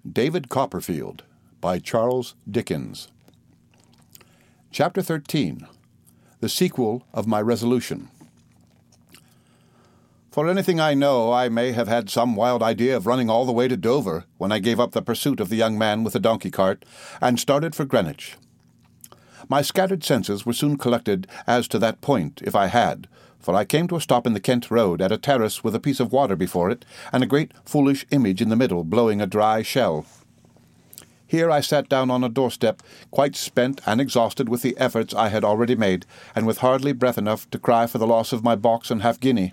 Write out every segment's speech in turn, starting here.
David Copperfield by Charles Dickens. Chapter 13. The Sequel of My Resolution. For anything I know, I may have had some wild idea of running all the way to Dover when I gave up the pursuit of the young man with the donkey cart and started for Greenwich. My scattered senses were soon collected as to that point, if I had, for I came to a stop in the Kent Road at a terrace with a piece of water before it and a great foolish image in the middle blowing a dry shell. Here I sat down on a doorstep, quite spent and exhausted with the efforts I had already made, and with hardly breath enough to cry for the loss of my box and half-guinea.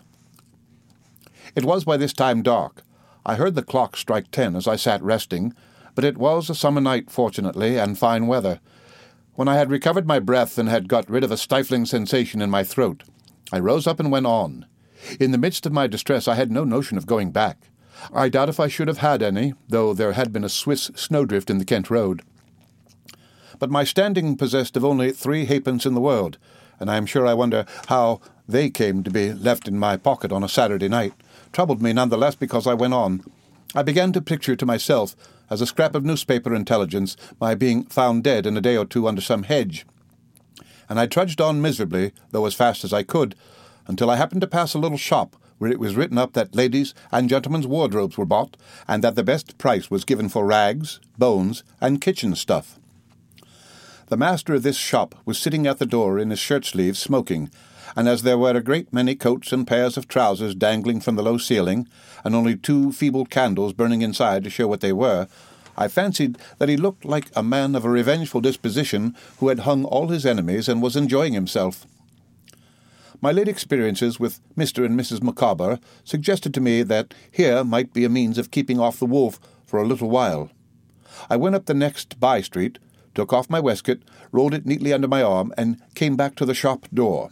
It was by this time dark. I heard the clock strike 10 as I sat resting, but it was a summer night, fortunately, and fine weather. When I had recovered my breath and had got rid of a stifling sensation in my throat, I rose up and went on. In the midst of my distress I had no notion of going back. I doubt if I should have had any, though there had been a Swiss snowdrift in the Kent Road. But my standing possessed of only 3 halfpence in the world, and I am sure I wonder how they came to be left in my pocket on a Saturday night, troubled me none the less because I went on. I began to picture to myself, as a scrap of newspaper intelligence, my being found dead in a day or two under some hedge. And I trudged on miserably, though as fast as I could, until I happened to pass a little shop where it was written up that ladies' and gentlemen's wardrobes were bought, and that the best price was given for rags, bones, and kitchen stuff. The master of this shop was sitting at the door in his shirt-sleeves smoking, and as there were a great many coats and pairs of trousers dangling from the low ceiling, and only 2 feeble candles burning inside to show what they were, I fancied that he looked like a man of a revengeful disposition who had hung all his enemies and was enjoying himself. My late experiences with Mr. and Mrs. Micawber suggested to me that here might be a means of keeping off the wolf for a little while. I went up the next by-street, took off my waistcoat, rolled it neatly under my arm, and came back to the shop door.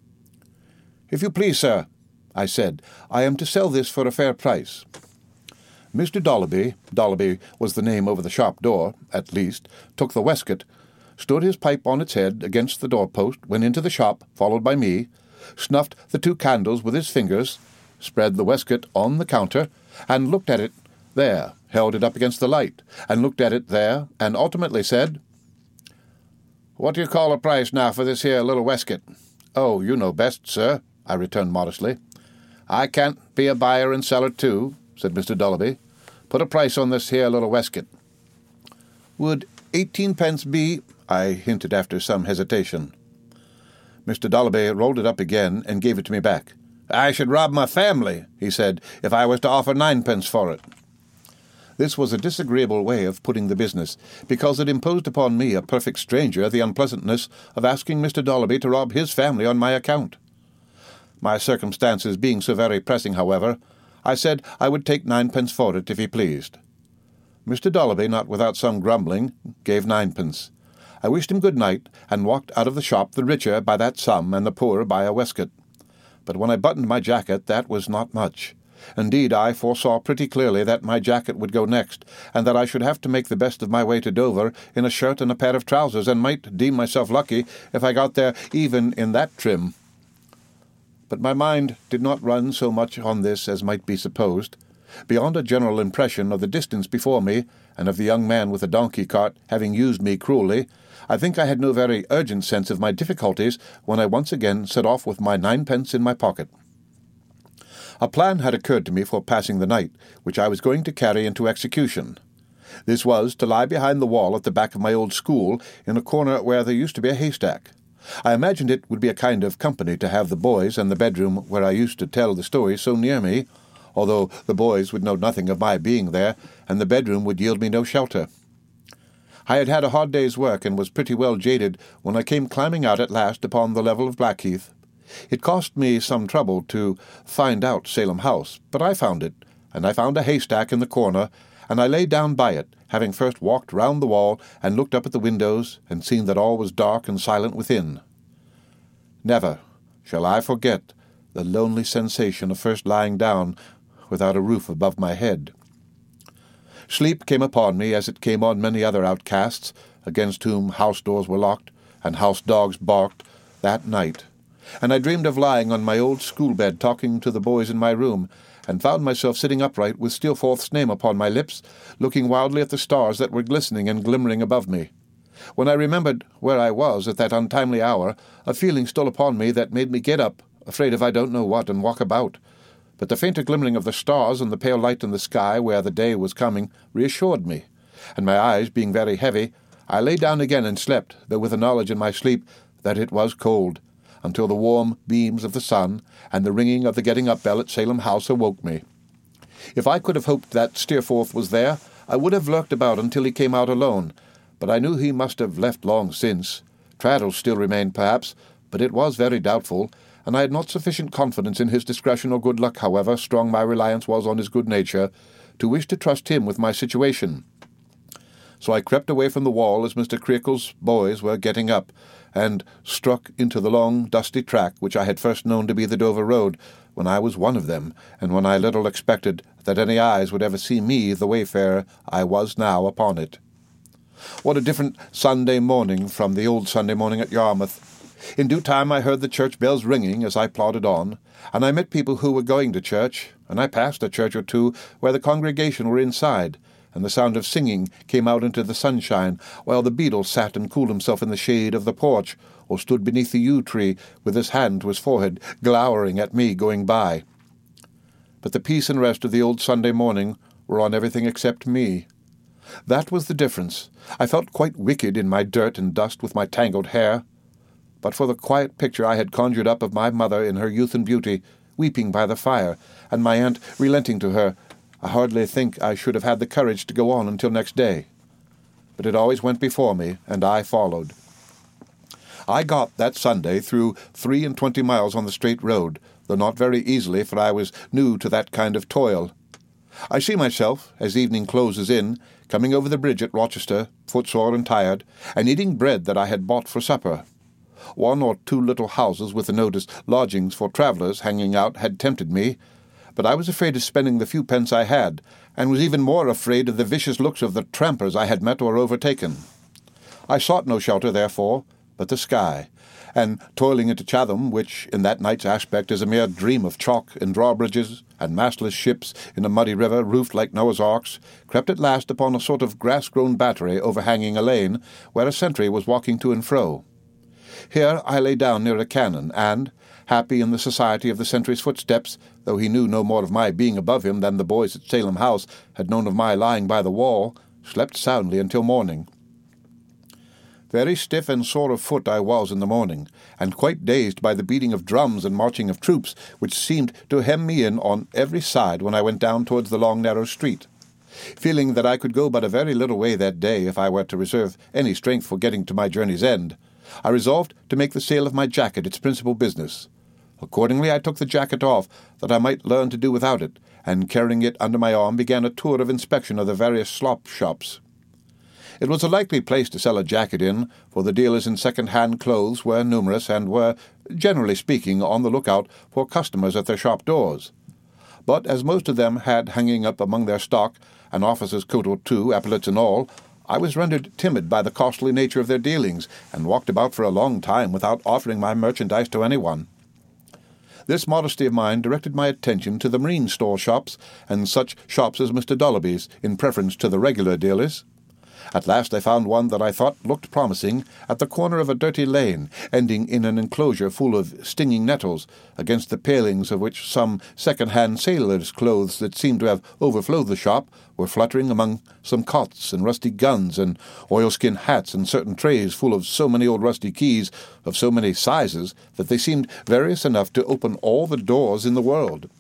"If you please, sir," I said, "I am to sell this for a fair price." Mr. Dolloby was the name over the shop door, at least, took the waistcoat, stood his pipe on its head against the door-post, went into the shop, followed by me, snuffed the 2 candles with his fingers, spread the waistcoat on the counter, and looked at it there, held it up against the light, and looked at it there, and ultimately said, "What do you call a price now for this here little waistcoat?" "Oh, you know best, sir," I returned modestly. "I can't be a buyer and seller too," said Mr. Dolloby. "Put a price on this here little waistcoat." "Would 18 be—" I hinted after some hesitation. Mr. Dolloby rolled it up again and gave it to me back. "I should rob my family," he said, "if I was to offer 9 for it." This was a disagreeable way of putting the business, because it imposed upon me, a perfect stranger, the unpleasantness of asking Mr. Dolloby to rob his family on my account. My circumstances being so very pressing, however, I said I would take 9 for it if he pleased. Mr. Dolloby, not without some grumbling, gave 9. I wished him good night, and walked out of the shop the richer by that sum and the poorer by a waistcoat. But when I buttoned my jacket, that was not much. Indeed, I foresaw pretty clearly that my jacket would go next, and that I should have to make the best of my way to Dover in a shirt and a pair of trousers, and might deem myself lucky if I got there even in that trim. But my mind did not run so much on this as might be supposed. Beyond a general impression of the distance before me, and of the young man with the donkey cart having used me cruelly, I think I had no very urgent sense of my difficulties when I once again set off with my 9 in my pocket. A plan had occurred to me for passing the night, which I was going to carry into execution. This was to lie behind the wall at the back of my old school, in a corner where there used to be a haystack. I imagined it would be a kind of company to have the boys and the bedroom where I used to tell the story so near me, although the boys would know nothing of my being there, and the bedroom would yield me no shelter. I had had a hard day's work, and was pretty well jaded when I came climbing out at last upon the level of Blackheath. It cost me some trouble to find out Salem House, but I found it, and I found a haystack in the corner, and I lay down by it, having first walked round the wall and looked up at the windows, and seen that all was dark and silent within. Never shall I forget the lonely sensation of first lying down without a roof above my head. Sleep came upon me as it came on many other outcasts, against whom house doors were locked and house dogs barked, that night, and I dreamed of lying on my old school bed talking to the boys in my room, and found myself sitting upright with Steerforth's name upon my lips, looking wildly at the stars that were glistening and glimmering above me. When I remembered where I was at that untimely hour, a feeling stole upon me that made me get up, afraid of I don't know what, and walk about. But the fainter glimmering of the stars and the pale light in the sky where the day was coming reassured me, and my eyes being very heavy, I lay down again and slept, though with the knowledge in my sleep that it was cold, until the warm beams of the sun and the ringing of the getting-up bell at Salem House awoke me. If I could have hoped that Steerforth was there, I would have lurked about until he came out alone, but I knew he must have left long since. Traddles still remained, perhaps, but it was very doubtful, and I had not sufficient confidence in his discretion or good luck, however strong my reliance was on his good nature, to wish to trust him with my situation. So I crept away from the wall as Mr. Creakle's boys were getting up, and struck into the long, dusty track which I had first known to be the Dover Road, when I was one of them, and when I little expected that any eyes would ever see me, the wayfarer I was now, upon it. What a different Sunday morning from the old Sunday morning at Yarmouth! In due time I heard the church bells ringing as I plodded on, and I met people who were going to church, and I passed a church or two where the congregation were inside, and the sound of singing came out into the sunshine, while the beadle sat and cooled himself in the shade of the porch, or stood beneath the yew tree with his hand to his forehead, glowering at me going by. But the peace and rest of the old Sunday morning were on everything except me. That was the difference. I felt quite wicked in my dirt and dust with my tangled hair. But for the quiet picture I had conjured up of my mother in her youth and beauty, weeping by the fire, and my aunt relenting to her, I hardly think I should have had the courage to go on until next day. But it always went before me, and I followed. I got that Sunday through 23 miles on the straight road, though not very easily, for I was new to that kind of toil. I see myself, as evening closes in, coming over the bridge at Rochester, footsore and tired, and eating bread that I had bought for supper. One or two little houses with the notice "Lodgings for Travellers" hanging out had tempted me, but I was afraid of spending the few pence I had, and was even more afraid of the vicious looks of the trampers I had met or overtaken. I sought no shelter, therefore, but the sky, and toiling into Chatham, which in that night's aspect is a mere dream of chalk and drawbridges and mastless ships in a muddy river roofed like Noah's arks, crept at last upon a sort of grass-grown battery overhanging a lane where a sentry was walking to and fro. Here I lay down near a cannon, and, happy in the society of the sentry's footsteps, though he knew no more of my being above him than the boys at Salem House had known of my lying by the wall, slept soundly until morning. Very stiff and sore of foot I was in the morning, and quite dazed by the beating of drums and marching of troops, which seemed to hem me in on every side when I went down towards the long narrow street. Feeling that I could go but a very little way that day if I were to reserve any strength for getting to my journey's end, I resolved to make the sale of my jacket its principal business. Accordingly I took the jacket off, that I might learn to do without it, and carrying it under my arm began a tour of inspection of the various slop shops. It was a likely place to sell a jacket in, for the dealers in second-hand clothes were numerous and were, generally speaking, on the lookout for customers at their shop doors. But as most of them had hanging up among their stock an officer's coat or two, epaulets and all, I was rendered timid by the costly nature of their dealings, and walked about for a long time without offering my merchandise to anyone. This modesty of mine directed my attention to the marine store shops, and such shops as Mr. Dolloby's, in preference to the regular dealers. At last I found one that I thought looked promising, at the corner of a dirty lane, ending in an enclosure full of stinging nettles, against the palings of which some second-hand sailors' clothes that seemed to have overflowed the shop were fluttering among some cots and rusty guns and oilskin hats and certain trays full of so many old rusty keys of so many sizes that they seemed various enough to open all the doors in the world.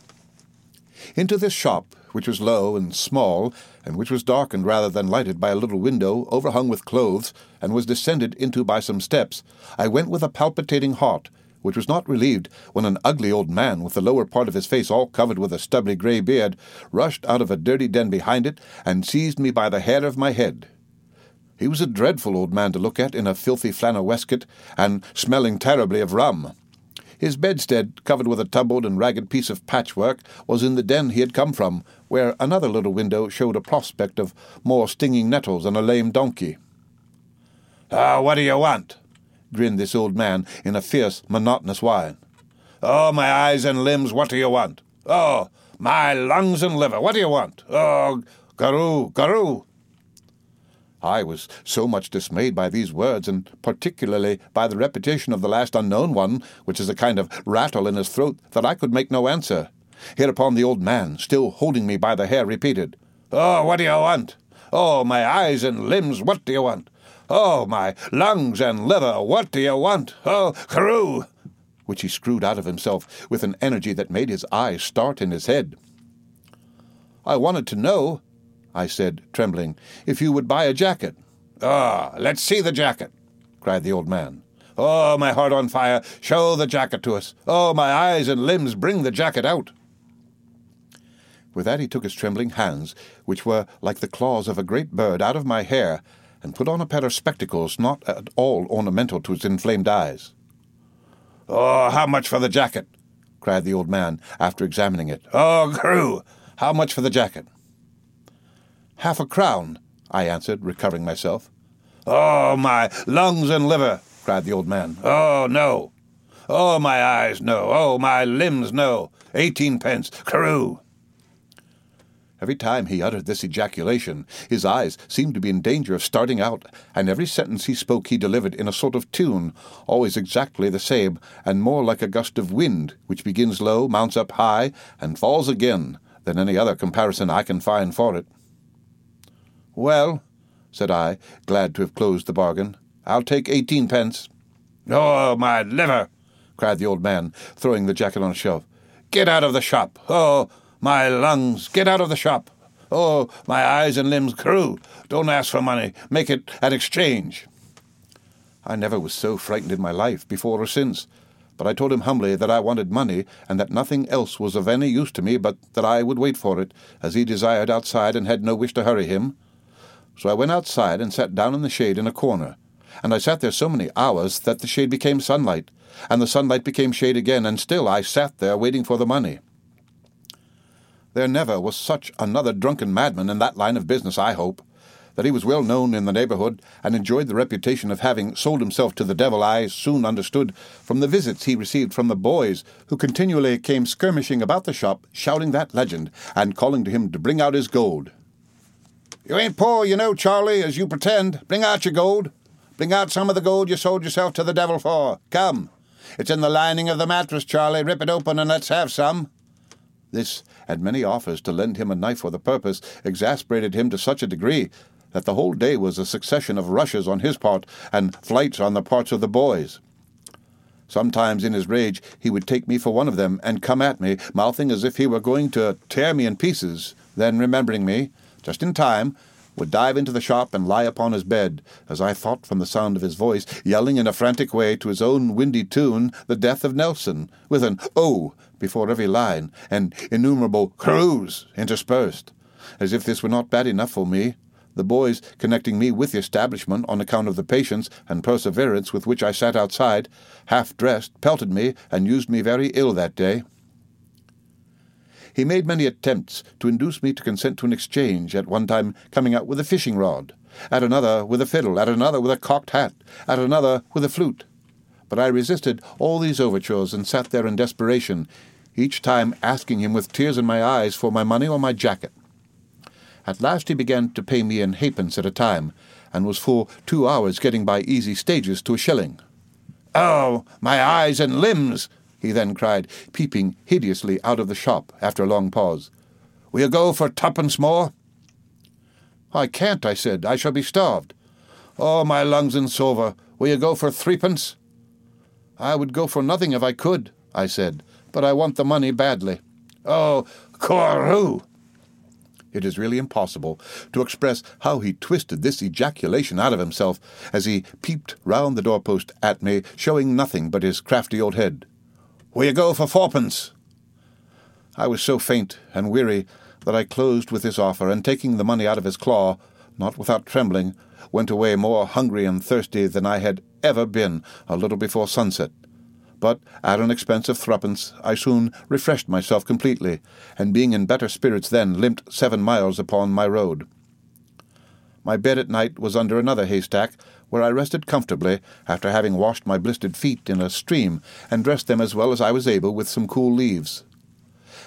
Into this shop, which was low and small, and which was darkened rather than lighted by a little window overhung with clothes, and was descended into by some steps, I went with a palpitating heart, which was not relieved when an ugly old man, with the lower part of his face all covered with a stubbly grey beard, rushed out of a dirty den behind it, and seized me by the hair of my head. He was a dreadful old man to look at, in a filthy flannel waistcoat, and smelling terribly of rum. His bedstead, covered with a tumbled and ragged piece of patchwork, was in the den he had come from, where another little window showed a prospect of more stinging nettles and a lame donkey. "Ah, what do you want?" grinned this old man in a fierce, monotonous whine. "Oh, my eyes and limbs, what do you want? Oh, my lungs and liver, what do you want? Oh, Garoo, Garoo. I was so much dismayed by these words, and particularly by the repetition of the last unknown one, which is a kind of rattle in his throat, that I could make no answer. Hereupon the old man, still holding me by the hair, repeated, "Oh, what do you want? Oh, my eyes and limbs, what do you want? Oh, my lungs and liver, what do you want? Oh, Garoo!" which he screwed out of himself with an energy that made his eyes start in his head. "I wanted to know," I said, trembling, "if you would buy a jacket." "Ah, let's see the jacket," cried the old man. "Oh, my heart on fire, show the jacket to us. Oh, my eyes and limbs, bring the jacket out." With that he took his trembling hands, which were like the claws of a great bird, out of my hair, and put on a pair of spectacles not at all ornamental to his inflamed eyes. "Oh, how much for the jacket?" cried the old man, after examining it. "Oh, Garoo, how much for the jacket?" "Half a crown," I answered, recovering myself. "Oh, my lungs and liver!" cried the old man. "Oh, no! Oh, my eyes, no! Oh, my limbs, no! 18 pence, Garoo!" Every time he uttered this ejaculation, his eyes seemed to be in danger of starting out, and every sentence he spoke he delivered in a sort of tune, always exactly the same, and more like a gust of wind, which begins low, mounts up high, and falls again, than any other comparison I can find for it. "Well," said I, glad to have closed the bargain, "I'll take 18 pence. "Oh, my liver!" cried the old man, throwing the jacket on a shelf. "Get out of the shop! Oh, my lungs, get out of the shop! Oh, my eyes and limbs, Garoo! Don't ask for money. Make it an exchange." I never was so frightened in my life, before or since, but I told him humbly that I wanted money, and that nothing else was of any use to me, but that I would wait for it, as he desired outside, and had no wish to hurry him. So I went outside and sat down in the shade in a corner, and I sat there so many hours that the shade became sunlight, and the sunlight became shade again, and still I sat there waiting for the money. There never was such another drunken madman in that line of business, I hope. That he was well known in the neighborhood, and enjoyed the reputation of having sold himself to the devil, I soon understood from the visits he received from the boys, who continually came skirmishing about the shop, shouting that legend, and calling to him to bring out his gold. "You ain't poor, you know, Charlie, as you pretend. Bring out your gold. Bring out some of the gold you sold yourself to the devil for. Come. It's in the lining of the mattress, Charlie. Rip it open and let's have some." This, and many offers to lend him a knife for the purpose, exasperated him to such a degree that the whole day was a succession of rushes on his part and flights on the parts of the boys. Sometimes in his rage he would take me for one of them and come at me, mouthing as if he were going to tear me in pieces, then, remembering me, just in time, would dive into the shop and lie upon his bed, as I thought from the sound of his voice, yelling in a frantic way to his own windy tune the death of Nelson, with an "oh" before every line, and innumerable "Garoos" interspersed. As if this were not bad enough for me, the boys, connecting me with the establishment on account of the patience and perseverance with which I sat outside, half-dressed, pelted me, and used me very ill that day. He made many attempts to induce me to consent to an exchange, at one time coming out with a fishing rod, at another with a fiddle, at another with a cocked hat, at another with a flute. But I resisted all these overtures and sat there in desperation, each time asking him with tears in my eyes for my money or my jacket. At last he began to pay me in halfpence at a time, and was for 2 hours getting by easy stages to a shilling. "Oh, my eyes and limbs!" he then cried, peeping hideously out of the shop after a long pause. "Will you go for 2pence more?" "I can't," I said. "I shall be starved." "Oh, my lungs and silver, will you go for 3pence?" "I would go for nothing if I could," I said, "but I want the money badly." "Oh, Garoo!" It is really impossible to express how he twisted this ejaculation out of himself as he peeped round the doorpost at me, showing nothing but his crafty old head. "Will you go for 4pence?" I was so faint and weary that I closed with this offer, and taking the money out of his claw, not without trembling, went away more hungry and thirsty than I had ever been a little before sunset. But at an expense of 3pence I soon refreshed myself completely, and being in better spirits then, limped 7 miles upon my road. My bed at night was under another haystack, where I rested comfortably after having washed my blistered feet in a stream and dressed them as well as I was able with some cool leaves.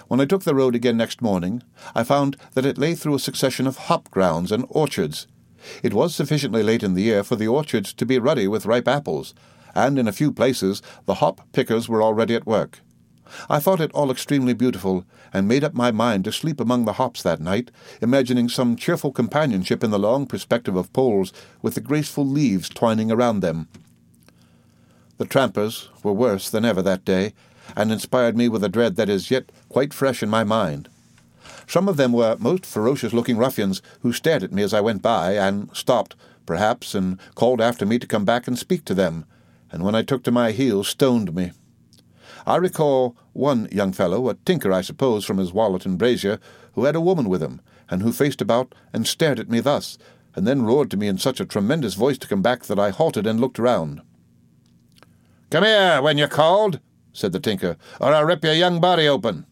When I took the road again next morning, I found that it lay through a succession of hop grounds and orchards. It was sufficiently late in the year for the orchards to be ruddy with ripe apples, and in a few places the hop pickers were already at work. I thought it all extremely beautiful, and made up my mind to sleep among the hops that night, imagining some cheerful companionship in the long perspective of poles with the graceful leaves twining around them. The trampers were worse than ever that day, and inspired me with a dread that is yet quite fresh in my mind. Some of them were most ferocious-looking ruffians who stared at me as I went by, and stopped, perhaps, and called after me to come back and speak to them, and when I took to my heels stoned me. I recall one young fellow, a tinker I suppose from his wallet and brazier, who had a woman with him, and who faced about and stared at me thus, and then roared to me in such a tremendous voice to come back that I halted and looked round. "Come here when you're called," said the tinker, "or I'll rip your young body open."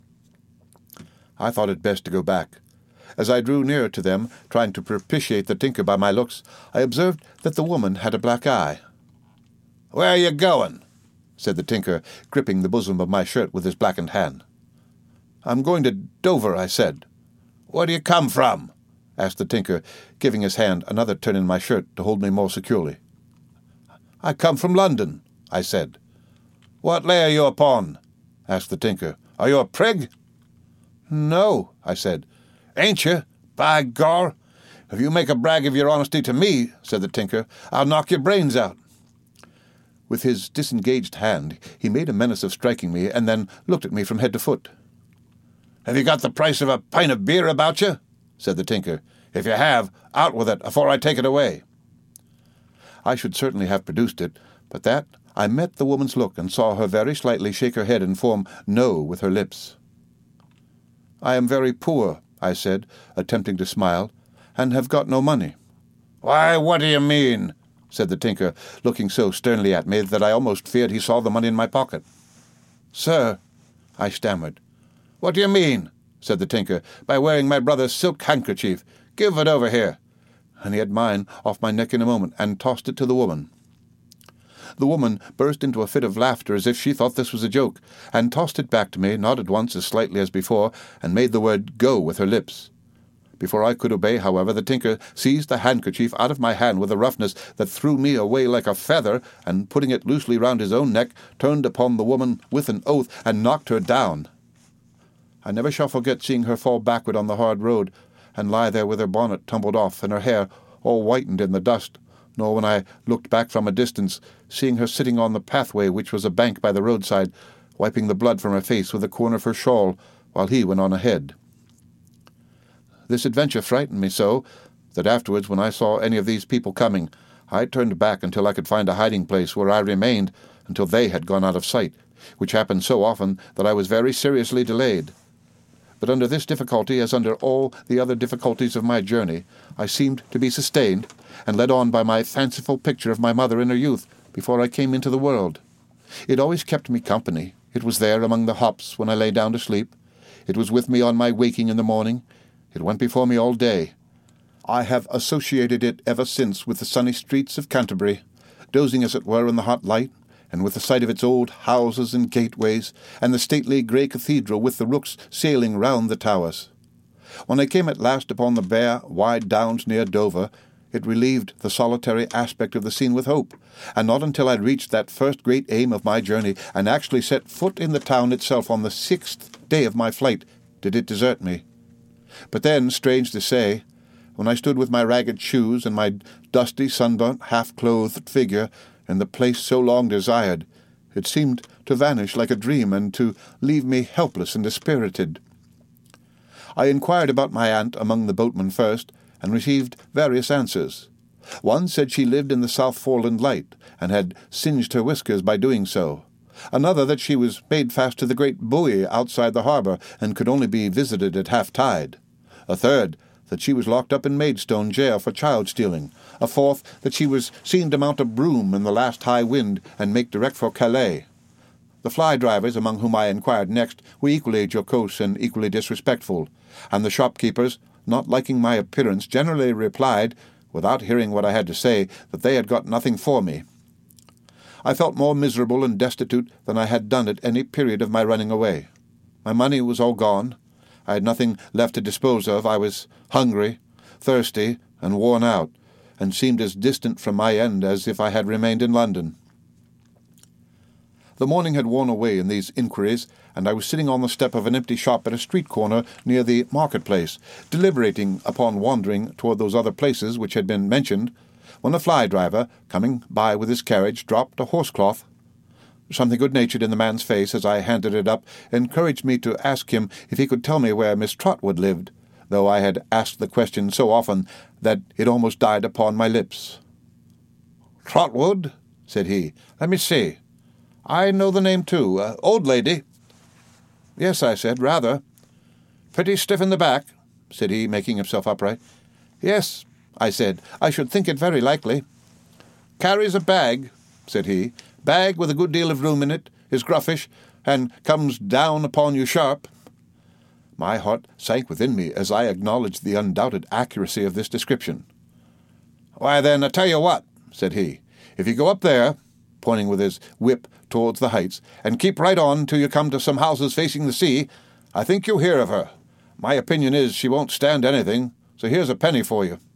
I thought it best to go back. As I drew nearer to them, trying to propitiate the tinker by my looks, I observed that the woman had a black eye. "Where are you going?" said the tinker, gripping the bosom of my shirt with his blackened hand. "I'm going to Dover," I said. "Where do you come from?" asked the tinker, giving his hand another turn in my shirt to hold me more securely. "I come from London," I said. "What lay are you upon?" asked the tinker. "Are you a prig?" "No," I said. "Ain't you? By gor! If you make a brag of your honesty to me," said the tinker, "I'll knock your brains out." With his disengaged hand, he made a menace of striking me, and then looked at me from head to foot. "Have you got the price of a pint of beer about you?" said the tinker. "If you have, out with it afore I take it away." I should certainly have produced it, but that I met the woman's look and saw her very slightly shake her head and form "no" with her lips. "I am very poor," I said, attempting to smile, "and have got no money." "Why, what do you mean?" said the tinker, looking so sternly at me that I almost feared he saw the money in my pocket. "Sir," I stammered. "What do you mean?" said the tinker. "By wearing my brother's silk handkerchief. Give it over here." And he had mine off my neck in a moment, and tossed it to the woman. The woman burst into a fit of laughter as if she thought this was a joke, and tossed it back to me, nodded once as slightly as before, and made the word "go" with her lips. Before I could obey, however, the tinker seized the handkerchief out of my hand with a roughness that threw me away like a feather, and putting it loosely round his own neck, turned upon the woman with an oath, and knocked her down. I never shall forget seeing her fall backward on the hard road, and lie there with her bonnet tumbled off, and her hair all whitened in the dust, nor when I looked back from a distance, seeing her sitting on the pathway which was a bank by the roadside, wiping the blood from her face with a corner of her shawl, while he went on ahead. This adventure frightened me so that afterwards, when I saw any of these people coming, I turned back until I could find a hiding place, where I remained until they had gone out of sight, which happened so often that I was very seriously delayed. But under this difficulty, as under all the other difficulties of my journey, I seemed to be sustained, and led on by my fanciful picture of my mother in her youth, before I came into the world. It always kept me company. It was there among the hops when I lay down to sleep. It was with me on my waking in the morning. It went before me all day. I have associated it ever since with the sunny streets of Canterbury, dozing as it were in the hot light, and with the sight of its old houses and gateways, and the stately grey cathedral with the rooks sailing round the towers. When I came at last upon the bare, wide downs near Dover, it relieved the solitary aspect of the scene with hope, and not until I had reached that first great aim of my journey, and actually set foot in the town itself on the 6th day of my flight, did it desert me. But then, strange to say, when I stood with my ragged shoes and my dusty, sunburnt, half-clothed figure in the place so long desired, it seemed to vanish like a dream and to leave me helpless and dispirited. I inquired about my aunt among the boatmen first, and received various answers. One said she lived in the South Foreland Light, and had singed her whiskers by doing so. Another that she was made fast to the great buoy outside the harbour, and could only be visited at half-tide. A third that she was locked up in Maidstone jail for child-stealing. A fourth that she was seen to mount a broom in the last high wind and make direct for Calais. The fly-drivers, among whom I inquired next, were equally jocose and equally disrespectful, and the shopkeepers, not liking my appearance, generally replied, without hearing what I had to say, that they had got nothing for me. I felt more miserable and destitute than I had done at any period of my running away. My money was all gone. I had nothing left to dispose of. I was hungry, thirsty, and worn out, and seemed as distant from my end as if I had remained in London. The morning had worn away in these inquiries, and I was sitting on the step of an empty shop at a street corner near the market-place, deliberating upon wandering toward those other places which had been mentioned, when the fly-driver, coming by with his carriage, dropped a horsecloth. Something good-natured in the man's face as I handed it up encouraged me to ask him if he could tell me where Miss Trotwood lived, though I had asked the question so often that it almost died upon my lips. "Trotwood?" said he. "Let me see. I know the name too. Old lady?" "Yes," I said, "rather." "Pretty stiff in the back?" said he, making himself upright. "Yes," I said, "I should think it very likely." "Carries a bag," said he. "Bag with a good deal of room in it, is gruffish, and comes down upon you sharp." My heart sank within me as I acknowledged the undoubted accuracy of this description. "Why, then, I tell you what," said he. "If you go up there," pointing with his whip towards the heights, "and keep right on till you come to some houses facing the sea, I think you'll hear of her. My opinion is she won't stand anything, so here's a penny for you."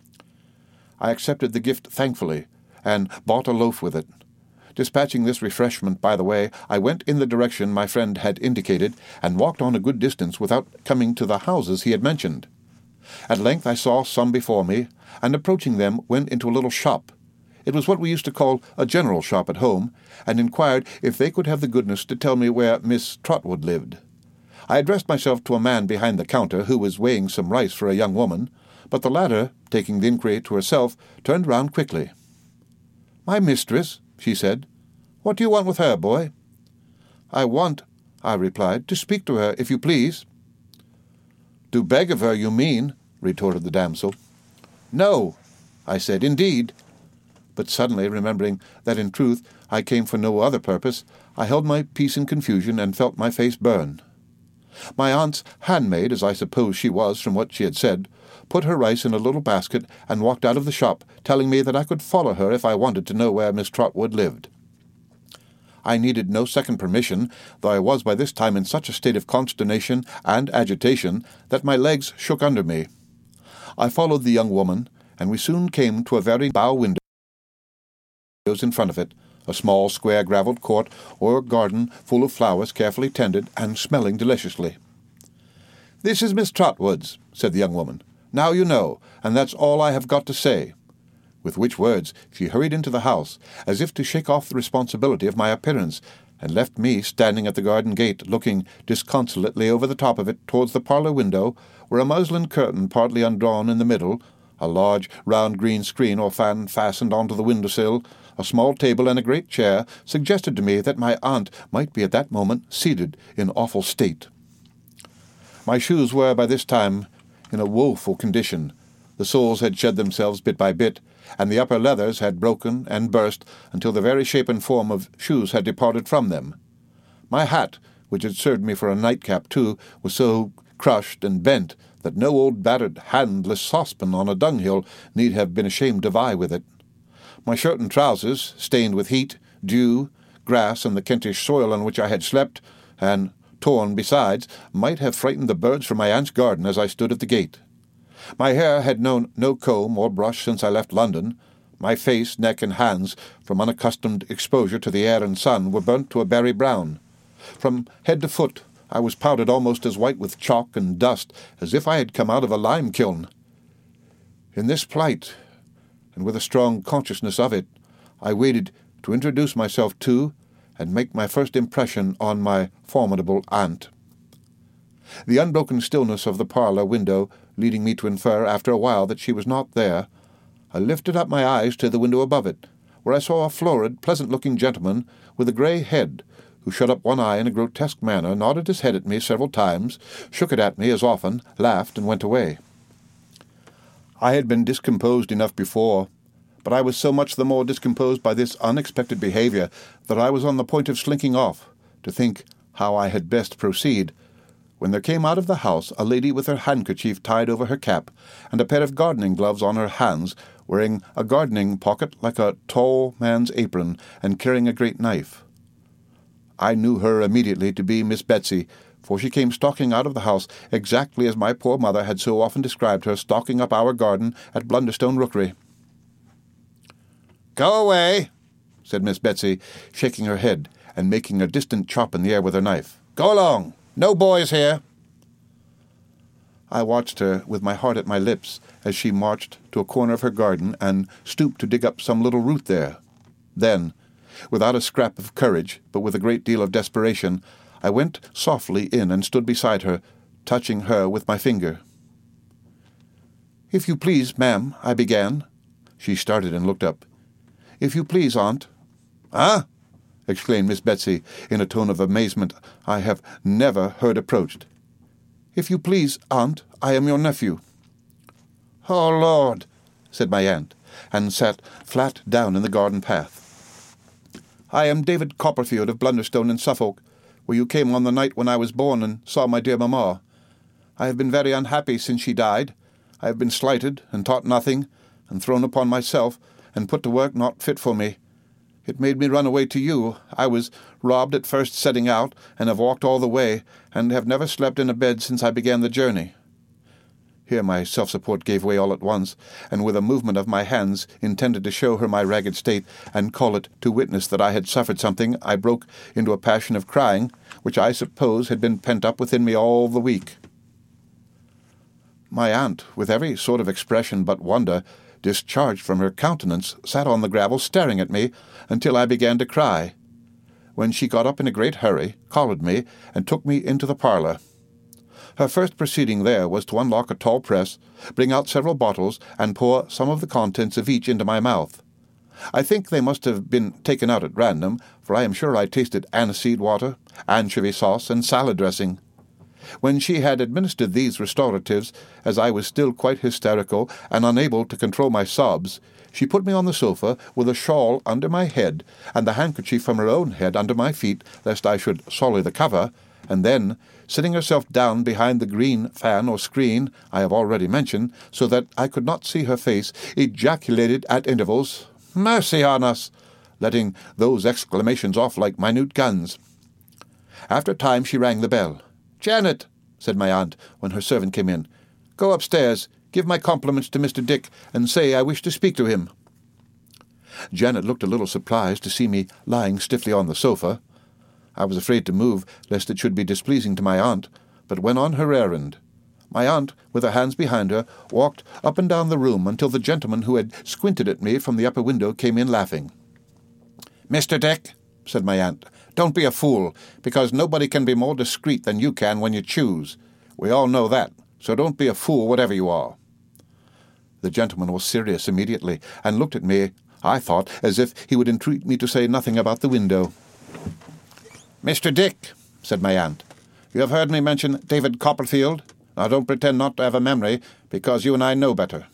I accepted the gift thankfully, and bought a loaf with it. Dispatching this refreshment by the way, I went in the direction my friend had indicated, and walked on a good distance without coming to the houses he had mentioned. At length I saw some before me, and approaching them went into a little shop. It was what we used to call a general shop at home, and inquired if they could have the goodness to tell me where Miss Trotwood lived. I addressed myself to a man behind the counter who was weighing some rice for a young woman, but the latter, taking the inquiry to herself, turned round quickly. "My mistress," she said. "What do you want with her, boy?" "I want," I replied, "to speak to her, if you please." "To beg of her, you mean," retorted the damsel. "No," I said, "indeed." But suddenly remembering that in truth I came for no other purpose, I held my peace in confusion and felt my face burn. My aunt's handmaid, as I suppose she was from what she had said, put her rice in a little basket and walked out of the shop, telling me that I could follow her if I wanted to know where Miss Trotwood lived. I needed no second permission, though I was by this time in such a state of consternation and agitation that my legs shook under me. I followed the young woman, and we soon came to a very bow window in front of it, a small square gravelled court or garden full of flowers carefully tended and smelling deliciously. "This is Miss Trotwood's," said the young woman. "Now you know, and that's all I have got to say." With which words she hurried into the house, as if to shake off the responsibility of my appearance, and left me standing at the garden gate, looking disconsolately over the top of it towards the parlour window, where a muslin curtain partly undrawn in the middle, a large round green screen or fan fastened onto the window-sill, a small table and a great chair, suggested to me that my aunt might be at that moment seated in awful state. My shoes were by this time in a woeful condition. The soles had shed themselves bit by bit, and the upper leathers had broken and burst until the very shape and form of shoes had departed from them. My hat, which had served me for a nightcap too, was so crushed and bent that no old battered handless saucepan on a dunghill need have been ashamed to vie with it. My shirt and trousers, stained with heat, dew, grass, and the Kentish soil on which I had slept, and torn besides, might have frightened the birds from my aunt's garden as I stood at the gate. My hair had known no comb or brush since I left London. My face, neck, and hands, from unaccustomed exposure to the air and sun, were burnt to a berry brown. From head to foot I was powdered almost as white with chalk and dust as if I had come out of a lime-kiln. In this plight, and with a strong consciousness of it, I waited to introduce myself to and make my first impression on my formidable aunt. The unbroken stillness of the parlour window leading me to infer after a while that she was not there, I lifted up my eyes to the window above it, where I saw a florid, pleasant-looking gentleman with a grey head, who shut up one eye in a grotesque manner, nodded his head at me several times, shook it at me as often, laughed, and went away. I had been discomposed enough before, but I was so much the more discomposed by this unexpected behaviour that I was on the point of slinking off, to think how I had best proceed, when there came out of the house a lady with her handkerchief tied over her cap, and a pair of gardening gloves on her hands, wearing a gardening pocket like a tall man's apron, and carrying a great knife. I knew her immediately to be Miss Betsy, for she came stalking out of the house exactly as my poor mother had so often described her stalking up our garden at Blunderstone Rookery. "Go away," said Miss Betsy, shaking her head and making a distant chop in the air with her knife. "Go along. No boys here." I watched her with my heart at my lips as she marched to a corner of her garden and stooped to dig up some little root there. Then, without a scrap of courage, but with a great deal of desperation, I went softly in and stood beside her, touching her with my finger. "If you please, ma'am," I began. She started and looked up. "If you please, aunt." "Ah!" exclaimed Miss Betsy in a tone of amazement I have never heard approached. "If you please, aunt, I am your nephew." "Oh, Lord," said my aunt, and sat flat down in the garden path. "I am David Copperfield of Blunderstone in Suffolk, where you came on the night when I was born and saw my dear mamma. I have been very unhappy since she died. I have been slighted and taught nothing, and thrown upon myself, and put to work not fit for me. It made me run away to you. I was robbed at first setting out, and have walked all the way, and have never slept in a bed since I began the journey." Here my self-support gave way all at once, and with a movement of my hands intended to show her my ragged state, and call it to witness that I had suffered something, I broke into a passion of crying, which I suppose had been pent up within me all the week. My aunt, with every sort of expression but wonder discharged from her countenance, sat on the gravel staring at me until I began to cry, when she got up in a great hurry, collared me, and took me into the parlour. Her first proceeding there was to unlock a tall press, bring out several bottles, and pour some of the contents of each into my mouth. I think they must have been taken out at random, for I am sure I tasted aniseed water, anchovy sauce, and salad dressing. When she had administered these restoratives, as I was still quite hysterical and unable to control my sobs, she put me on the sofa with a shawl under my head and the handkerchief from her own head under my feet, lest I should sully the cover, and then, sitting herself down behind the green fan or screen I have already mentioned, so that I could not see her face, ejaculated at intervals, "Mercy on us!" letting those exclamations off like minute guns. After a time she rang the bell. "Janet," said my aunt, when her servant came in, "go upstairs, give my compliments to Mr. Dick, and say I wish to speak to him." Janet looked a little surprised to see me lying stiffly on the sofa. I was afraid to move, lest it should be displeasing to my aunt, but went on her errand. My aunt, with her hands behind her, walked up and down the room until the gentleman who had squinted at me from the upper window came in laughing. "Mr. Dick," said my aunt, "don't be a fool, because nobody can be more discreet than you can when you choose. We all know that, so don't be a fool whatever you are." The gentleman was serious immediately, and looked at me, I thought, as if he would entreat me to say nothing about the window. "Mr. Dick," said my aunt, "you have heard me mention David Copperfield. Now don't pretend not to have a memory, because you and I know better."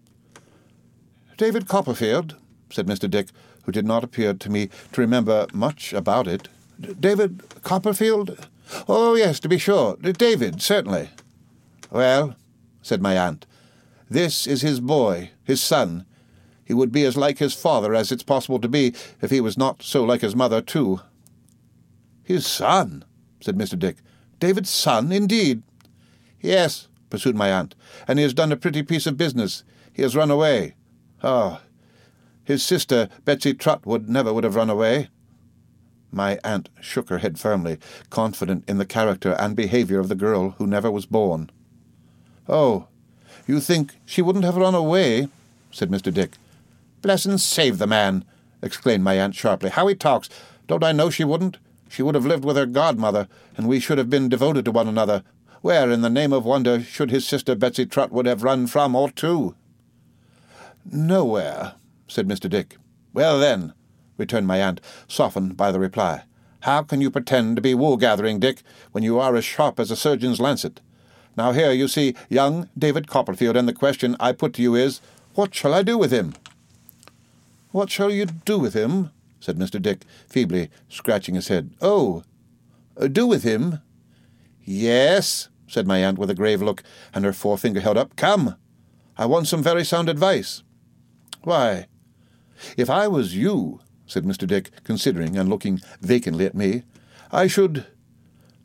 "David Copperfield," said Mr. Dick, who did not appear to me to remember much about it. "David Copperfield? Oh, yes, to be sure. David, certainly." "Well," said my aunt, "this is his boy, his son. He would be as like his father as it's possible to be, if he was not so like his mother, too." "His son?" said Mr. Dick. "David's son, indeed?" "Yes," pursued my aunt, "and he has done a pretty piece of business. He has run away. Ah, his sister, Betsy Trotwood, never would have run away." My aunt shook her head firmly, confident in the character and behaviour of the girl who never was born. "Oh, you think she wouldn't have run away?" said Mr. Dick. "Bless and save the man!" exclaimed my aunt sharply. "How he talks! Don't I know she wouldn't? She would have lived with her godmother, and we should have been devoted to one another. Where, in the name of wonder, should his sister Betsy Trotwood have run from or to?" "Nowhere," said Mr. Dick. "Well, then," returned my aunt, softened by the reply, "how can you pretend to be wool-gathering, Dick, when you are as sharp as a surgeon's lancet? Now here you see young David Copperfield, and the question I put to you is, what shall I do with him?" "What shall you do with him?" said Mr. Dick, feebly scratching his head. "Oh, do with him?" "Yes," said my aunt with a grave look, and her forefinger held up. "Come, I want some very sound advice." "Why, if I was you," said Mr. Dick, considering and looking vacantly at me, "I should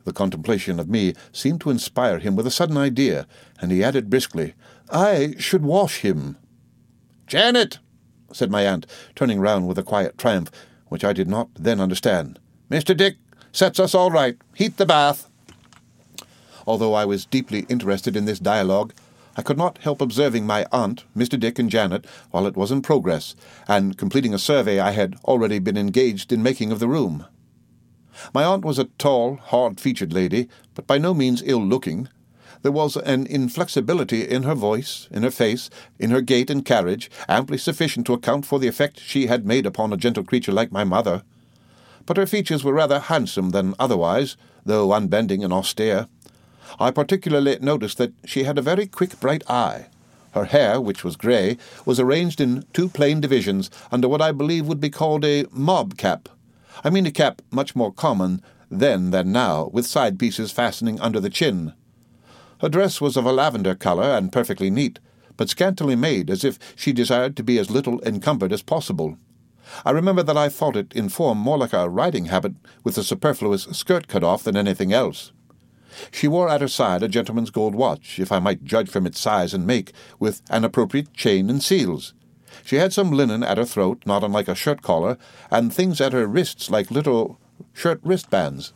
The contemplation of me seemed to inspire him with a sudden idea, and he added briskly, "I should wash him." "Janet," said my aunt, turning round with a quiet triumph, which I did not then understand. "Mr. Dick sets us all right. Heat the bath." Although I was deeply interested in this dialogue, I could not help observing my aunt, Mr. Dick, and Janet while it was in progress, and completing a survey I had already been engaged in making of the room. My aunt was a tall, hard-featured lady, but by no means ill-looking. There was an inflexibility in her voice, in her face, in her gait and carriage, amply sufficient to account for the effect she had made upon a gentle creature like my mother. But her features were rather handsome than otherwise, though unbending and austere. I particularly noticed that she had a very quick, bright eye. Her hair, which was grey, was arranged in two plain divisions under what I believe would be called a mob cap. I mean a cap much more common then than now, with side pieces fastening under the chin. Her dress was of a lavender colour and perfectly neat, but scantily made, as if she desired to be as little encumbered as possible. I remember that I thought it in form more like a riding habit with the superfluous skirt cut off than anything else. She wore at her side a gentleman's gold watch, if I might judge from its size and make, with an appropriate chain and seals. She had some linen at her throat, not unlike a shirt-collar, and things at her wrists like little shirt wristbands.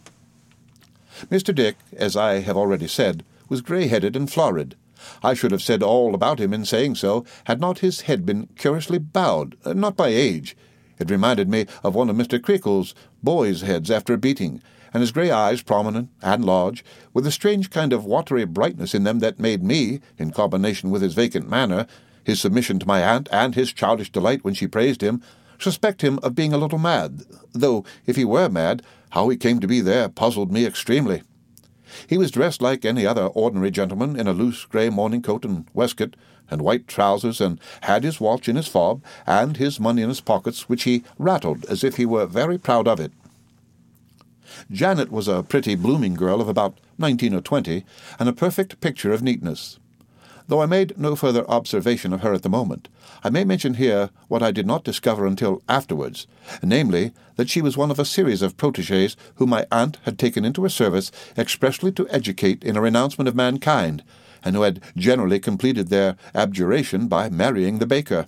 Mr. Dick, as I have already said, was grey-headed and florid. I should have said all about him in saying so, had not his head been curiously bowed, not by age. It reminded me of one of Mr. Creakle's boys' heads after a beating, and his grey eyes prominent and large, with a strange kind of watery brightness in them that made me, in combination with his vacant manner, his submission to my aunt, and his childish delight when she praised him, suspect him of being a little mad, though, if he were mad, how he came to be there puzzled me extremely. He was dressed like any other ordinary gentleman in a loose grey morning coat and waistcoat, and white trousers, and had his watch in his fob, and his money in his pockets, which he rattled as if he were very proud of it. Janet was a pretty blooming girl of about 19 or 20, and a perfect picture of neatness. Though I made no further observation of her at the moment, I may mention here what I did not discover until afterwards, namely, that she was one of a series of protégés whom my aunt had taken into her service expressly to educate in a renouncement of mankind, and who had generally completed their abjuration by marrying the baker.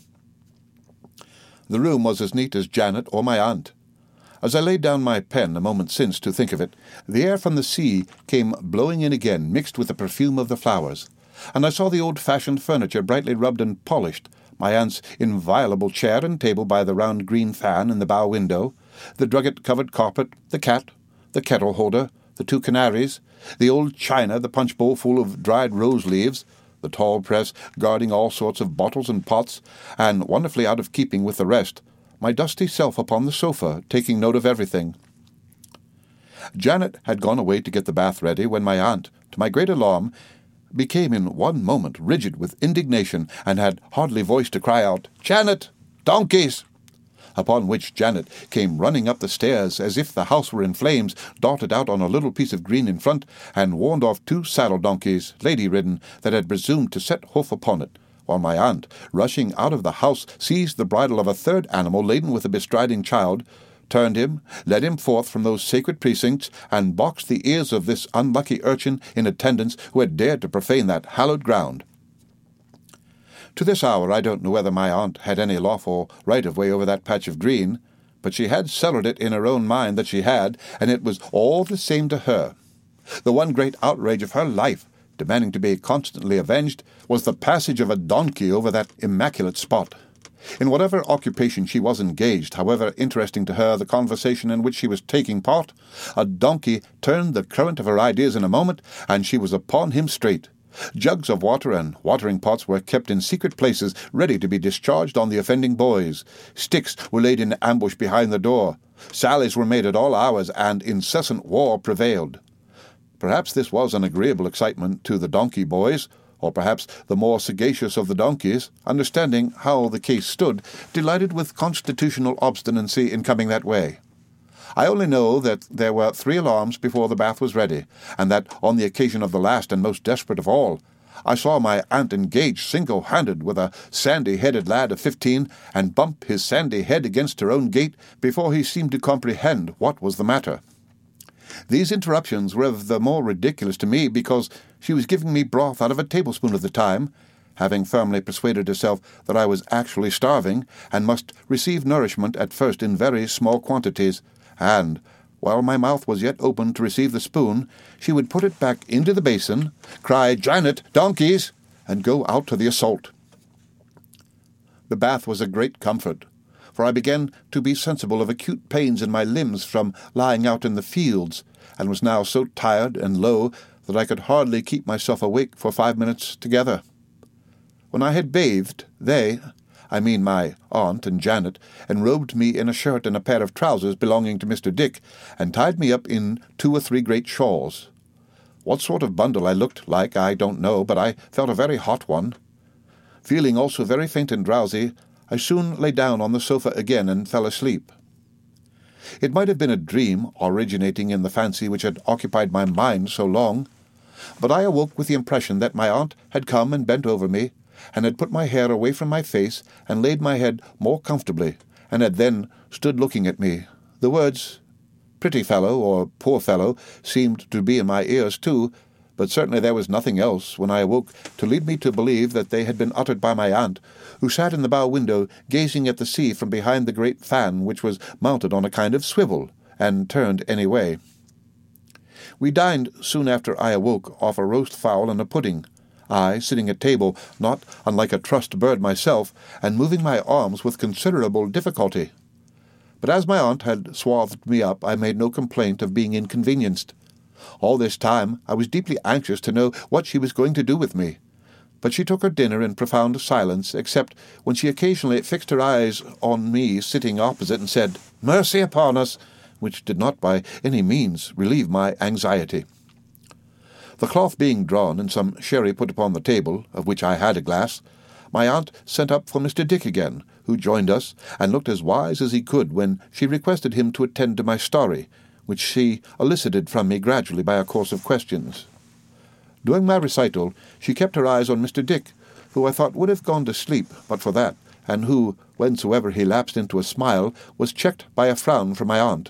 The room was as neat as Janet or my aunt. As I laid down my pen a moment since to think of it, the air from the sea came blowing in again, mixed with the perfume of the flowers, and I saw the old-fashioned furniture brightly rubbed and polished, my aunt's inviolable chair and table by the round green fan in the bow window, the drugget-covered carpet, the cat, the kettle-holder, the two canaries, the old china, the punch-bowl full of dried rose-leaves, the tall press guarding all sorts of bottles and pots, and, wonderfully out of keeping with the rest, my dusty self upon the sofa, taking note of everything. Janet had gone away to get the bath ready when my aunt, to my great alarm, became in one moment rigid with indignation, and had hardly voice to cry out, "Janet! Donkeys!" Upon which Janet came running up the stairs as if the house were in flames, darted out on a little piece of green in front, and warned off two saddle-donkeys, lady-ridden, that had presumed to set hoof upon it, while my aunt, rushing out of the house, seized the bridle of a third animal laden with a bestriding child, turned him, led him forth from those sacred precincts, and boxed the ears of this unlucky urchin in attendance who had dared to profane that hallowed ground. To this hour I don't know whether my aunt had any lawful right-of-way over that patch of green, but she had settled it in her own mind that she had, and it was all the same to her. The one great outrage of her life, demanding to be constantly avenged, was the passage of a donkey over that immaculate spot. In whatever occupation she was engaged, however interesting to her the conversation in which she was taking part, a donkey turned the current of her ideas in a moment, and she was upon him straight. Jugs of water and watering pots were kept in secret places, ready to be discharged on the offending boys. Sticks were laid in ambush behind the door. Sallies were made at all hours, and incessant war prevailed. Perhaps this was an agreeable excitement to the donkey boys, or perhaps the more sagacious of the donkeys, understanding how the case stood, delighted with constitutional obstinacy in coming that way. I only know that there were 3 alarms before the bath was ready, and that on the occasion of the last and most desperate of all, I saw my aunt engaged single-handed with a sandy-headed lad of 15, and bump his sandy head against her own gate before he seemed to comprehend what was the matter. These interruptions were of the more ridiculous to me because she was giving me broth out of a tablespoon at the time, having firmly persuaded herself that I was actually starving and must receive nourishment at first in very small quantities, and, while my mouth was yet open to receive the spoon, she would put it back into the basin, cry, "Janet, donkeys!" and go out to the assault. The bath was a great comfort, for I began to be sensible of acute pains in my limbs from lying out in the fields, and was now so tired and low that I could hardly keep myself awake for 5 minutes together. When I had bathed, my aunt and Janet, enrobed me in a shirt and a pair of trousers belonging to Mr. Dick, and tied me up in 2 or 3 great shawls. What sort of bundle I looked like I don't know, but I felt a very hot one. Feeling also very faint and drowsy, I soon lay down on the sofa again and fell asleep. It might have been a dream originating in the fancy which had occupied my mind so long, but I awoke with the impression that my aunt had come and bent over me, and had put my hair away from my face and laid my head more comfortably, and had then stood looking at me. The words "pretty fellow" or "poor fellow" seemed to be in my ears too, but certainly there was nothing else, when I awoke, to lead me to believe that they had been uttered by my aunt, who sat in the bow window gazing at the sea from behind the great fan which was mounted on a kind of swivel, and turned any way. We dined soon after I awoke off a roast fowl and a pudding, I sitting at table, not unlike a trussed bird myself, and moving my arms with considerable difficulty. But as my aunt had swathed me up, I made no complaint of being inconvenienced. All this time I was deeply anxious to know what she was going to do with me, but she took her dinner in profound silence, except when she occasionally fixed her eyes on me sitting opposite and said, "Mercy upon us," which did not by any means relieve my anxiety. The cloth being drawn and some sherry put upon the table, of which I had a glass, my aunt sent up for Mr. Dick again, who joined us, and looked as wise as he could when she requested him to attend to my story, which she elicited from me gradually by a course of questions. During my recital, she kept her eyes on Mr. Dick, who I thought would have gone to sleep but for that, and who, whensoever he lapsed into a smile, was checked by a frown from my aunt.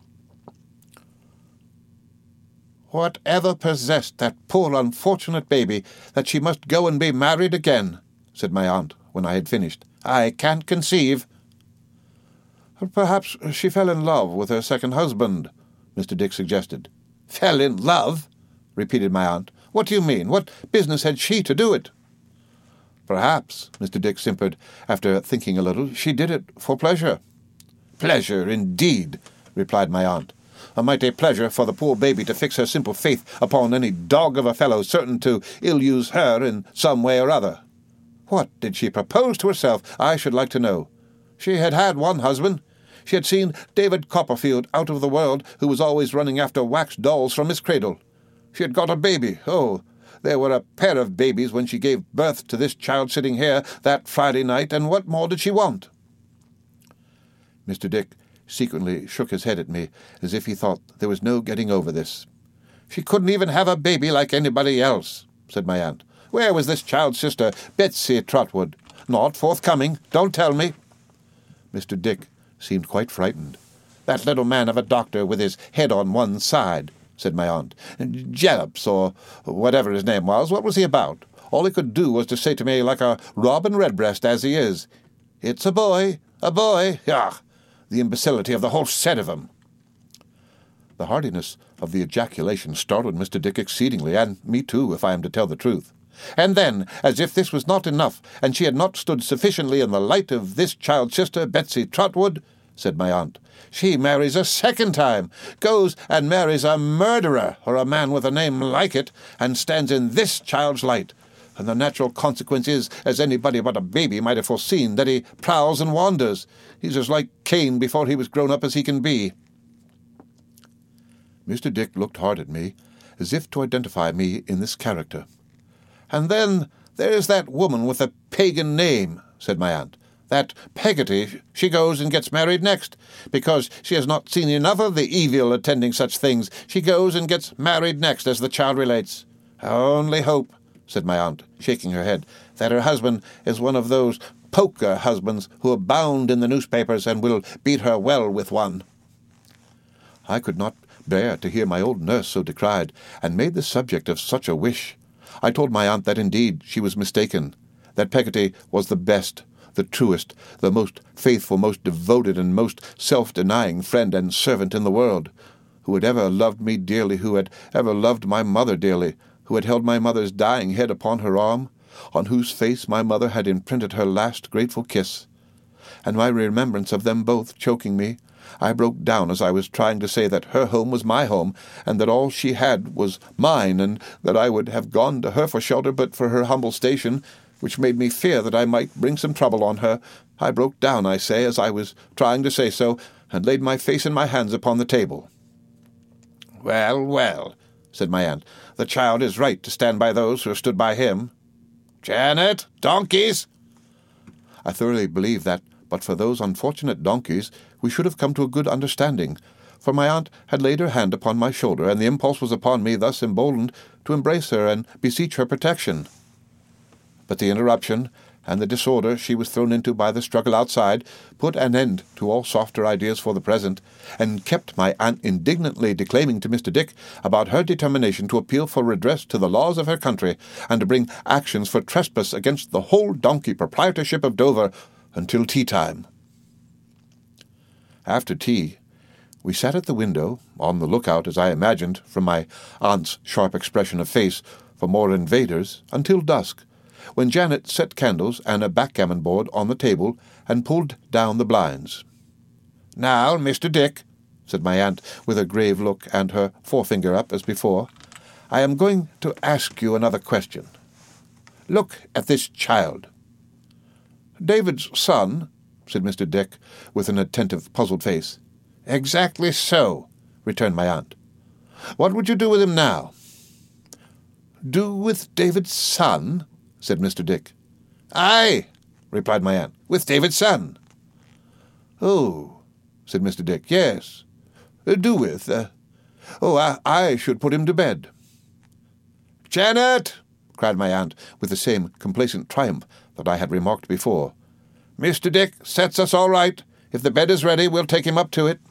"Whatever possessed that poor unfortunate baby that she must go and be married again?" said my aunt, when I had finished. "I can't conceive." "Perhaps she fell in love with her second husband," Mr. Dick suggested. "Fell in love?" repeated my aunt. "What do you mean? What business had she to do it?" "Perhaps," Mr. Dick simpered, after thinking a little, "she did it for pleasure." "Pleasure, indeed," replied my aunt. "A mighty pleasure for the poor baby to fix her simple faith upon any dog of a fellow certain to ill-use her in some way or other. What did she propose to herself, I should like to know? She had had one husband. She had seen David Copperfield out of the world, who was always running after wax dolls from his cradle. She had got a baby. Oh, there were a pair of babies when she gave birth to this child sitting here that Friday night, and what more did she want?" Mr. Dick secretly shook his head at me, as if he thought there was no getting over this. "She couldn't even have a baby like anybody else," said my aunt. "Where was this child's sister, Betsy Trotwood? Not forthcoming, don't tell me." Mr. Dick seemed quite frightened. "That little man of a doctor with his head on one side," said my aunt. "Jellops, or whatever his name was, what was he about? All he could do was to say to me, like a robin redbreast as he is, 'It's a boy, a boy!' Ah, the imbecility of the whole set of 'em." The heartiness of the ejaculation startled Mr. Dick exceedingly, and me too, if I am to tell the truth. "And then, as if this was not enough, and she had not stood sufficiently in the light of this child's sister, Betsy Trotwood," said my aunt, "she marries a second time, goes and marries a murderer, or a man with a name like it, and stands in this child's light. And the natural consequence is, as anybody but a baby might have foreseen, that he prowls and wanders. He's as like Cain before he was grown up as he can be." Mr. Dick looked hard at me, as if to identify me in this character. "And then there's that woman with a pagan name," said my aunt. "That Peggotty, she goes and gets married next, because she has not seen enough of the evil attending such things. She goes and gets married next, as the child relates. I only hope," said my aunt, shaking her head, "that her husband is one of those poker husbands who abound in the newspapers and will beat her well with one." I could not bear to hear my old nurse so decried, and made the subject of such a wish. I told my aunt that indeed she was mistaken, that Peggotty was the best, the truest, the most faithful, most devoted, and most self-denying friend and servant in the world, who had ever loved me dearly, who had ever loved my mother dearly, who had held my mother's dying head upon her arm, on whose face my mother had imprinted her last grateful kiss. And my remembrance of them both choking me, I broke down as I was trying to say that her home was my home, and that all she had was mine, and that I would have gone to her for shelter but for her humble station, which made me fear that I might bring some trouble on her. I broke down, I say, as I was trying to say so, and laid my face in my hands upon the table. "Well, well," said my aunt, "the child is right to stand by those who have stood by him. Janet, donkeys!" I thoroughly believe that, but for those unfortunate donkeys, we should have come to a good understanding, for my aunt had laid her hand upon my shoulder, and the impulse was upon me, thus emboldened, to embrace her and beseech her protection. But the interruption, and the disorder she was thrown into by the struggle outside, put an end to all softer ideas for the present, and kept my aunt indignantly declaiming to Mr. Dick about her determination to appeal for redress to the laws of her country, and to bring actions for trespass against the whole donkey proprietorship of Dover, until tea-time. After tea, we sat at the window, on the lookout, as I imagined, from my aunt's sharp expression of face, for more invaders, until dusk, when Janet set candles and a backgammon board on the table and pulled down the blinds. "Now, Mr. Dick," said my aunt, with a grave look and her forefinger up as before, "I am going to ask you another question. Look at this child." "David's son," said Mr. Dick, with an attentive, puzzled face. "Exactly so," returned my aunt. "What would you do with him now?" "Do with David's son?" said Mr. Dick. "Aye," replied my aunt, "with David's son." "Oh," said Mr. Dick, "yes. Do with. I should put him to bed." "Janet!" cried my aunt, with the same complacent triumph that I had remarked before. "Mr. Dick sets us all right. If the bed is ready, we'll take him up to it."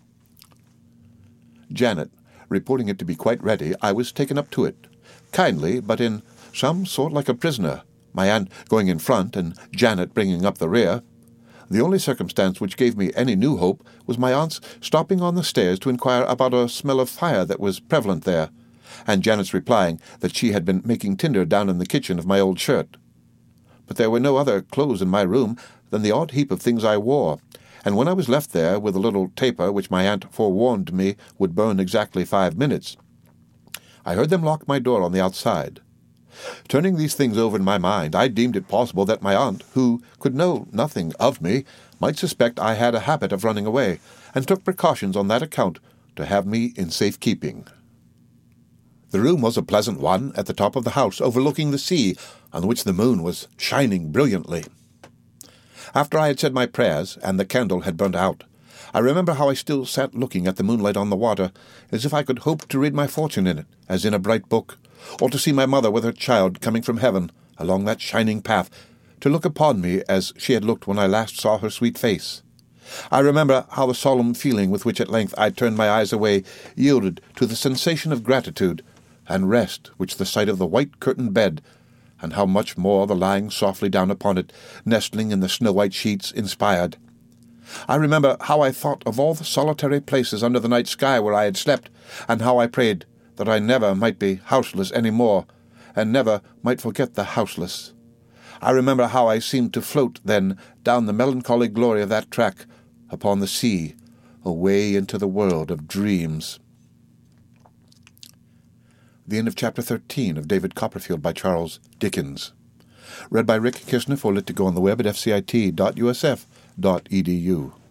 Janet, reporting it to be quite ready, I was taken up to it, kindly, but in some sort like a prisoner, my aunt going in front and Janet bringing up the rear. The only circumstance which gave me any new hope was my aunt's stopping on the stairs to inquire about a smell of fire that was prevalent there, and Janet's replying that she had been making tinder down in the kitchen of my old shirt. But there were no other clothes in my room than the odd heap of things I wore, and when I was left there with a little taper which my aunt forewarned me would burn exactly 5 minutes, I heard them lock my door on the outside. Turning these things over in my mind, I deemed it possible that my aunt, who could know nothing of me, might suspect I had a habit of running away, and took precautions on that account to have me in safe keeping. The room was a pleasant one, at the top of the house, overlooking the sea, on which the moon was shining brilliantly. After I had said my prayers, and the candle had burnt out, I remember how I still sat looking at the moonlight on the water, as if I could hope to read my fortune in it, as in a bright book, or to see my mother with her child coming from heaven, along that shining path, to look upon me as she had looked when I last saw her sweet face. I remember how the solemn feeling with which at length I turned my eyes away yielded to the sensation of gratitude and rest which the sight of the white curtained bed, and how much more the lying softly down upon it, nestling in the snow-white sheets, inspired. I remember how I thought of all the solitary places under the night sky where I had slept, and how I prayed that I never might be houseless any more, and never might forget the houseless. I remember how I seemed to float then down the melancholy glory of that track upon the sea, away into the world of dreams. The end of Chapter 13 of David Copperfield by Charles Dickens. Read by Rick Kishner for Lit2Go on the web at fcit.usf.edu.